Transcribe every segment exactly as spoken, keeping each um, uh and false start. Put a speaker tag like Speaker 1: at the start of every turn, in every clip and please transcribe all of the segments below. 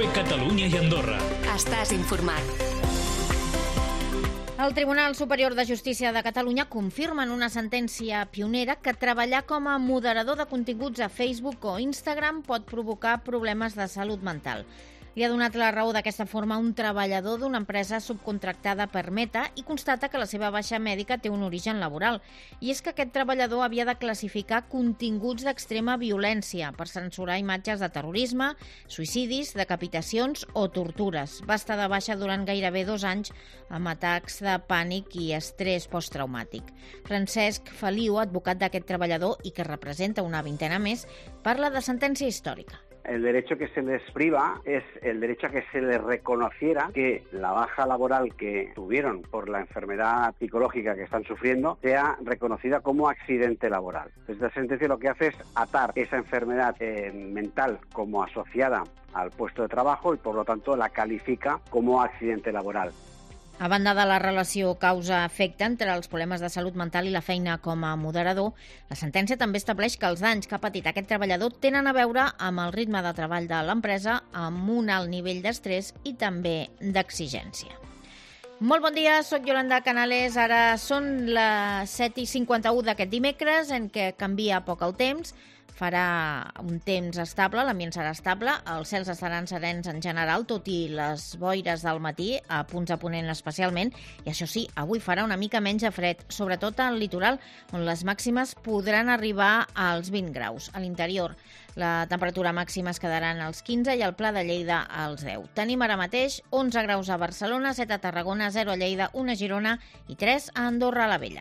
Speaker 1: de Catalunya i Andorra.
Speaker 2: Estàs informat.
Speaker 3: El Tribunal Superior de Justícia de Catalunya confirma en una sentència pionera que treballar com a moderador de continguts a Facebook o Instagram pot provocar problemes de salut mental. Li ha donat la raó d'aquesta forma un treballador d'una empresa subcontractada per Meta i constata que la seva baixa mèdica té un origen laboral. I és que aquest treballador havia de classificar continguts d'extrema violència per censurar imatges de terrorisme, suïcidis, decapitacions o tortures. Va estar de baixa durant gairebé dos anys amb atacs de pànic i estrès posttraumàtic. Francesc Feliu, advocat d'aquest treballador i que representa una vintena més, parla de sentència històrica.
Speaker 4: El derecho que se les priva es el derecho a que se les reconociera que la baja laboral que tuvieron por la enfermedad psicológica que están sufriendo sea reconocida como accidente laboral. Esta sentencia lo que hace es atar esa enfermedad eh, mental como asociada al puesto de trabajo y por lo tanto la califica como accidente laboral.
Speaker 3: A banda de la relació causa-efecte entre els problemes de salut mental i la feina com a moderador, la sentència també estableix que els danys que ha patit aquest treballador tenen a veure amb el ritme de treball de l'empresa, amb un alt nivell d'estrès i també d'exigència. Molt bon dia, soc Yolanda Canales. Ara són les set i cinquanta-u d'aquest dimecres, en què canvia poc el temps. Farà un temps estable, l'ambient serà estable, els cels estaran serens en general, tot i les boires del matí, a punts de ponent especialment, i això sí, avui farà una mica menys de fred, sobretot al litoral, on les màximes podran arribar als vint graus. A l'interior, la temperatura màxima es quedarà als quinze i al Pla de Lleida als deu. Tenim ara mateix onze graus a Barcelona, set a Tarragona, zero a Lleida, un a Girona i tres a Andorra la Vella.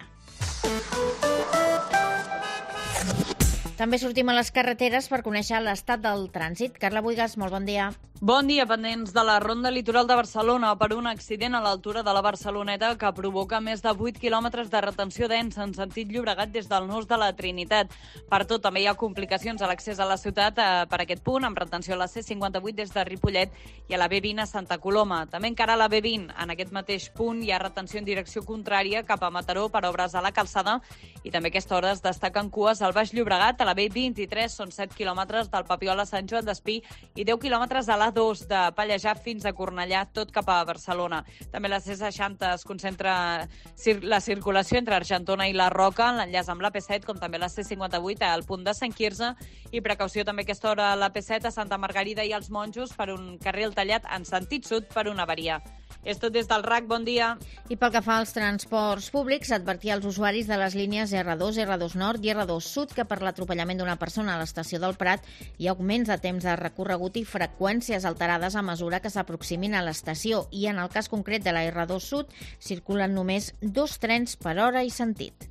Speaker 3: També sortim a les carreteres per conèixer l'estat del trànsit. Carla Buigas, molt bon dia.
Speaker 5: Bon dia, pendents de la Ronda Litoral de Barcelona per un accident a l'altura de la Barceloneta que provoca més de vuit quilòmetres de retenció densa en sentit Llobregat des del Nus de la Trinitat. Per tot, també hi ha complicacions a l'accés a la ciutat eh, per aquest punt, amb retenció a la C cinquanta-vuit des de Ripollet i a la B vint a Santa Coloma. També encara a la B vint, en aquest mateix punt, hi ha retenció en direcció contrària cap a Mataró per obres a la calçada i també a aquesta hora es destaquen cues al Baix Llobregat. A la B vint-i-tres són set quilòmetres del Papiol a Sant Joan d'Espí i deu quilòmetres a l'A dos de Pallejà fins a Cornellà, tot cap a Barcelona. També a la C seixanta es concentra la circulació entre Argentona i la Roca, en l'enllaç amb la P set, com també la C cinquanta-vuit al punt de Sant Quirze, i precaució també a aquesta hora a la P set a Santa Margarida i als Monjos per un carril tallat en sentit sud per una avaria. És tot des del R A C, bon dia.
Speaker 3: I pel que fa als transports públics, advertir als usuaris de les línies R dos, R dos Nord i R dos Sud que per l'atropellament d'una persona a l'estació del Prat hi ha augments de temps de recorregut i freqüències alterades a mesura que s'aproximin a l'estació i en el cas concret de la R dos Sud circulen només dos trens per hora i sentit.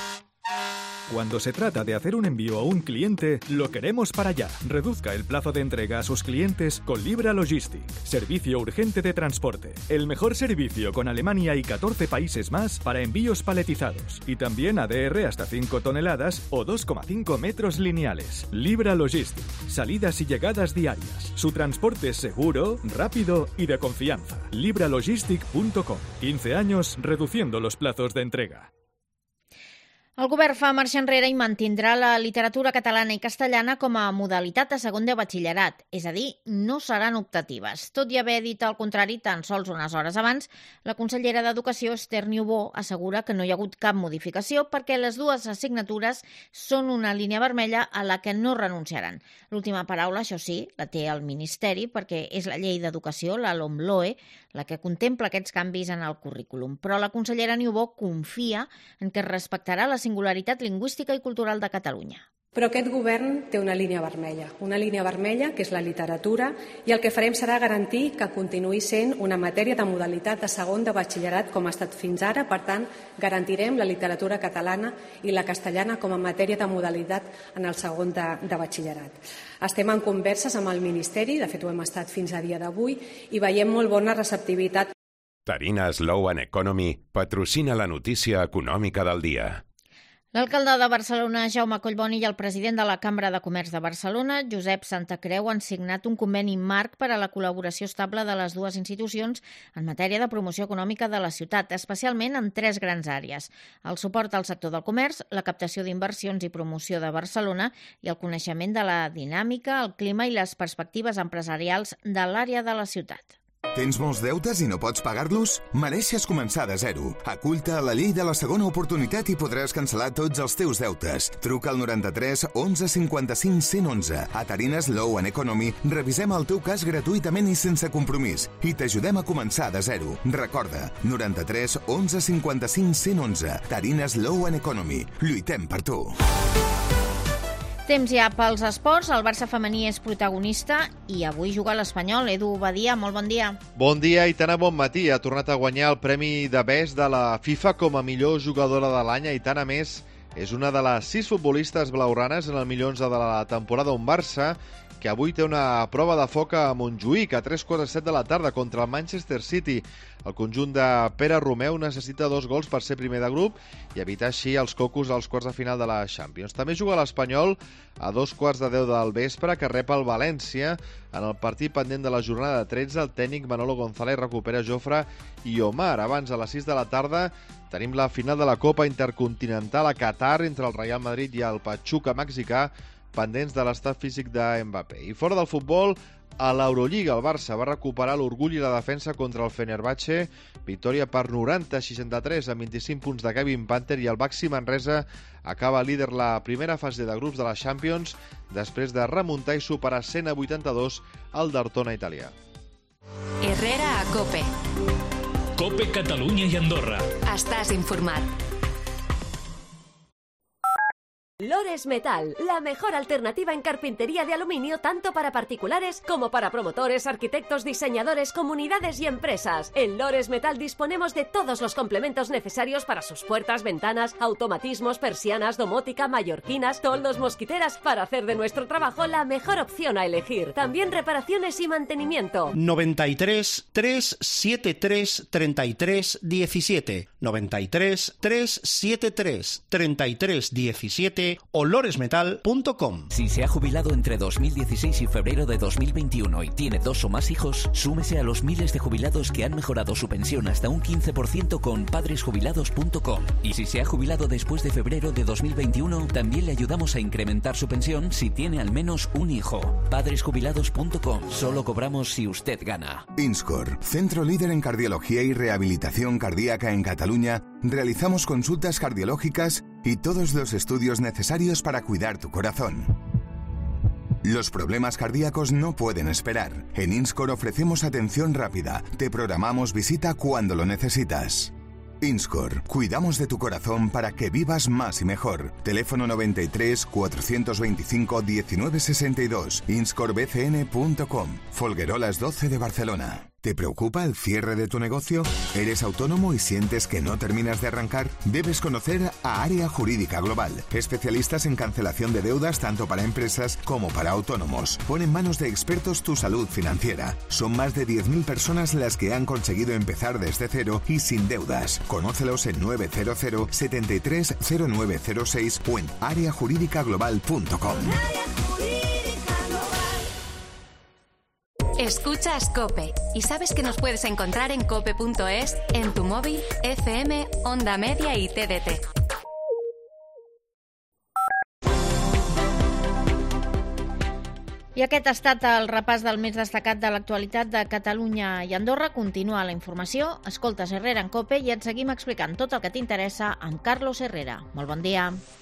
Speaker 6: Cuando se trata de hacer un envío a un cliente, lo queremos para allá. Reduzca el plazo de entrega a sus clientes con Libra Logistic. Servicio urgente de transporte. El mejor servicio con Alemania y catorce países más para envíos paletizados. Y también A D R hasta cinco toneladas o dos coma cinco metros lineales. Libra Logistic. Salidas y llegadas diarias. Su transporte es seguro, rápido y de confianza. libra logistic punto com. quince años reduciendo los plazos de entrega.
Speaker 3: El govern fa marxa enrere i mantindrà la literatura catalana i castellana com a modalitat a segon de batxillerat, és a dir, no seran optatives. Tot i haver dit el contrari tan sols unes hores abans, la consellera d'Educació, Esther Niubó, assegura que no hi ha hagut cap modificació perquè les dues assignatures són una línia vermella a la que no renunciaran. L'última paraula, això sí, la té el Ministeri perquè és la llei d'educació, la LOMLOE, la que contempla aquests canvis en el currículum. Però la consellera Niubó confia en que es respectarà la singularitat lingüística i cultural de Catalunya.
Speaker 7: Però aquest govern té una línia vermella, una línia vermella que és la literatura, i el que farem serà garantir que continuï sent una matèria de modalitat de segon de batxillerat com ha estat fins ara. Per tant, garantirem la literatura catalana i la castellana com a matèria de modalitat en el segon de, de batxillerat. Estem en converses amb el Ministeri, de fet ho hem estat fins a dia d'avui, i veiem molt bona receptivitat.
Speaker 8: Tarina Slow and Economy patrocina la notícia econòmica del dia.
Speaker 3: L'alcalde de Barcelona, Jaume Collboni, i el president de la Cambra de Comerç de Barcelona, Josep Santacreu, han signat un conveni marc per a la col·laboració estable de les dues institucions en matèria de promoció econòmica de la ciutat, especialment en tres grans àrees: el suport al sector del comerç, la captació d'inversions i promoció de Barcelona i el coneixement de la dinàmica, el clima i les perspectives empresarials de l'àrea de la ciutat.
Speaker 1: Tens molts deutes i no pots pagar-los? Mereixes començar de zero. Acull-te a la llei de la segona oportunitat i podràs cancel·lar tots els teus deutes. Truca al noranta-tres onze cinquanta-cinc cent onze. A Tarines Law and Economy revisem el teu cas gratuïtament i sense compromís i t'ajudem a començar de zero. Recorda, noranta-tres onze cinquanta-cinc cent onze. Tarines Law and Economy. Lluitem per tu.
Speaker 3: Temps ja pels esports. El Barça femení és protagonista i avui juga l'Espanyol. Edu Badia, molt bon dia.
Speaker 2: Bon dia, Aitana, bon matí. Ha tornat a guanyar el Premi de Best de la FIFA com a millor jugadora de l'any. Aitana, més, és una de les sis futbolistes blaugranes en el millor onze de la temporada. Un Barça que avui té una prova de foc a Montjuïc a tres quarts de set de la tarda contra el Manchester City. El conjunt de Pere Romeu necessita dos gols per ser primer de grup i evitar així els cocos als quarts de final de la Champions. També juga l'Espanyol a dos quarts de deu del vespre, que rep el València. En el partit pendent de la jornada tretze, el tècnic Manolo González recupera Jofre i Omar. Abans, a les sis de la tarda, tenim la final de la Copa Intercontinental a Qatar entre el Real Madrid i el Pachuca mexicà, pendents de l'estat físic de Mbappé. I fora del futbol, a l'Eurolliga, el Barça va recuperar l'orgull i la defensa contra el Fenerbahçe. Victòria per noranta a seixanta-tres amb vint-i-cinc punts de Kevin Panther, i el Baxi Manresa acaba líder la primera fase de grups de la Champions després de remuntar i superar cent a vuitanta-dos al Daytona italià.
Speaker 8: Herrera a COPE.
Speaker 9: COPE Catalunya i Andorra.
Speaker 8: Estàs informat.
Speaker 10: Lores Metal, la mejor alternativa en carpintería de aluminio tanto para particulares como para promotores, arquitectos, diseñadores, comunidades y empresas. En Lores Metal disponemos de todos los complementos necesarios para sus puertas, ventanas, automatismos, persianas, domótica, mallorquinas, toldos, mosquiteras, para hacer de nuestro trabajo la mejor opción a elegir. También reparaciones y mantenimiento.
Speaker 11: noventa y tres, trescientos setenta y tres, treinta y tres diecisiete. noventa y tres, trescientos setenta y tres, treinta y tres diecisiete o loresmetal punto com.
Speaker 12: Si se ha jubilado entre dos mil dieciséis y febrero de dos mil veintiuno y tiene dos o más hijos, súmese a los miles de jubilados que han mejorado su pensión hasta un quince por ciento con padres jubilados punto com. Y si se ha jubilado después de febrero de dos mil veintiuno, también le ayudamos a incrementar su pensión si tiene al menos un hijo. padres jubilados punto com. Solo cobramos si usted gana.
Speaker 1: Inscor, centro líder en cardiología y rehabilitación cardíaca en Cataluña. Realizamos consultas cardiológicas y todos los estudios necesarios para cuidar tu corazón. Los problemas cardíacos no pueden esperar. En Inscor ofrecemos atención rápida. Te programamos visita cuando lo necesitas. Inscor, cuidamos de tu corazón para que vivas más y mejor. Teléfono noventa y tres, cuatrocientos veinticinco, diecinueve sesenta y dos. inscor b c n punto com. Folguerolas doce de Barcelona. ¿Te preocupa el cierre de tu negocio? ¿Eres autónomo y sientes que no terminas de arrancar? Debes conocer a Área Jurídica Global, especialistas en cancelación de deudas tanto para empresas como para autónomos. Pon en manos de expertos tu salud financiera. Son más de diez mil personas las que han conseguido empezar desde cero y sin deudas. Conócelos en nueve cero cero, setenta y tres, cero nueve cero seis o en área jurídica global punto com.
Speaker 8: Escuchas COPE y sabes que nos puedes encontrar en cope punto es, en tu móvil, F M, Onda Media y T D T.
Speaker 3: I aquest ha estat el repàs del més destacat de l'actualitat de Catalunya i Andorra. Continua la informació. Escoltes Herrera en COPE i et seguim explicant tot el que t'interessa amb Carlos Herrera. Molt bon dia.